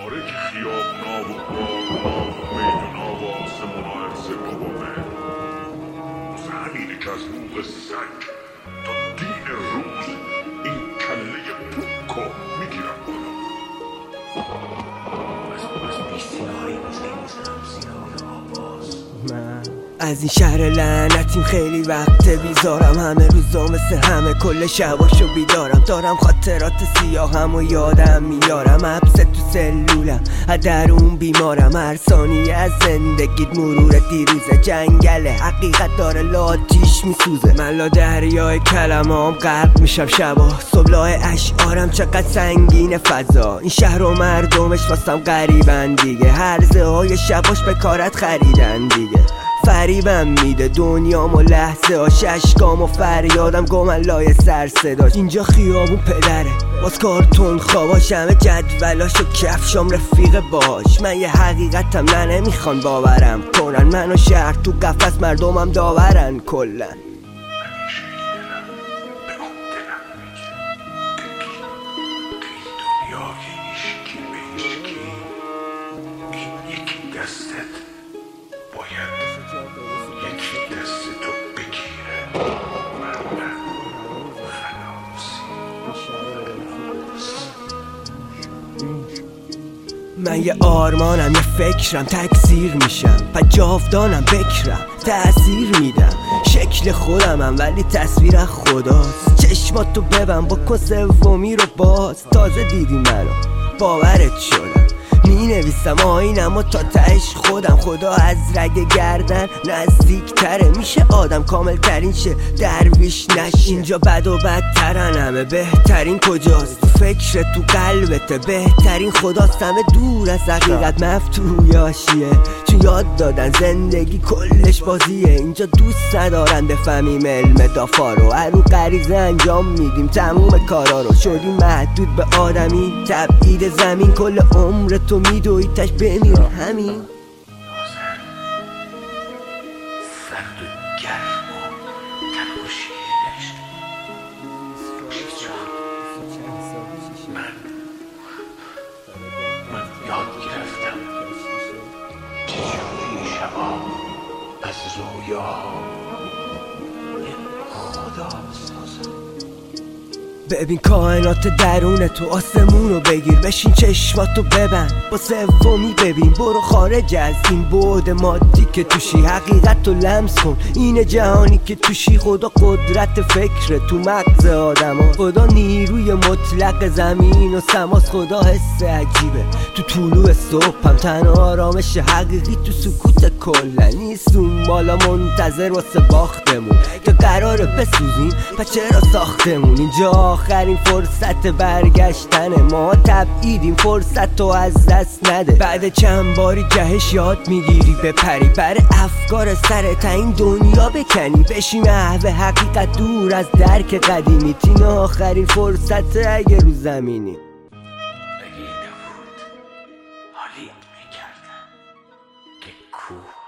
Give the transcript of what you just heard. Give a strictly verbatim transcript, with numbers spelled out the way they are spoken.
آره که خیابونا و باغونا و میدونا و آسمونا عرصه بابامه. واسه همینه که از روغ سگ تا دین روز این کله پوکو میگیرم بالا. از بیسیاهی میزنم سیاه آواز. من از این شهر لعنتیم خیلی وقت بیزارم، همه روزا مثل همه کل شباشو بیدارم، دارم خاطرات سیاهم و یادم میارم، حبس تو سلولم از درون بیمارم، هر ثانیه از زندگیت مرور دیروزه، جنگل حقیقت داره لاتیش میسوزه، من لا دریای کلمام غرق میشم شبا، صبلای اشعارم چقدر سنگین فضا، این شهر و مردمش واسم غریبن دیگه، هرزه های شباش به کارت خریدن دیگه، فریبم میده دنیام و لحظه ها، ششگام و فریادم گملای سر صداش، اینجا خیابون پدره باز کارتون خواباش، همه جدولاش و کفشام رفیق باش، من یه حقیقتم نه نمیخوان باورم کنن، من و شهر تو قفس مردمم داورن کلن. من یه آرمانم یه فکرم تکثیر میشم، پس جاودانم بکرم تأثیر میدم، شکل خودمم ولی تصویر خداست، چشماتو ببن با کن سومی رو باز، تازه دیدی منو باورت شدم، می نویسم آینم و تا تهش خودم، خدا از رگ گردن نزدیک تره، میشه آدم کامل ترین شه درویش نشه، اینجا بد و بدترن همه، بهترین کجاست تو فکر تو قلبته، بهترین خداست همه دور از حقیقت مفتوح حاشیه، چون یاد دادن زندگی کلش بازیه، اینجا دوست ندارن بفهمیم علم دافا رو، هرو غریزه انجام میدیم تموم کارا رو، شدیم محدود به آدمی تبعید زمین، کل عمر تو میدوی تش بمیر همین سرد و گرم و تنوشیدش من من یاد گرفتم چجوری شبا از رویا یه خدا سازم. ببین کائنات درون تو آسمونو بگیر، بشین چشماتو ببند با سومی ببین، برو خارج از این بعد مادی که توشی، حقیقتو لمس کن این جهانی که توشی، خدا قدرت فکر تو مغز آدم ها، خدا نیروی مطلق زمین و سماس، خدا حس عجیبه تو طلوع صبح هم، تنها آرامش حقیقی تو سکوت کلا نیست، اون بالا منتظر واسه باختمون که قراره بسوزیم پس چرا ساختمون، اینجا آخرین فرصت برگشتنه، ما تبعیدیم فرصت تو از دست نده، بعد چند باری جهش یاد میگیری بپری بر افکار سرت این دنیا بکنی، بشی محو حقیقت دور از درک قدیمی، تین آخرین فرصت اگه رو زمینی. اگه نبود حالیت میکردم که کوه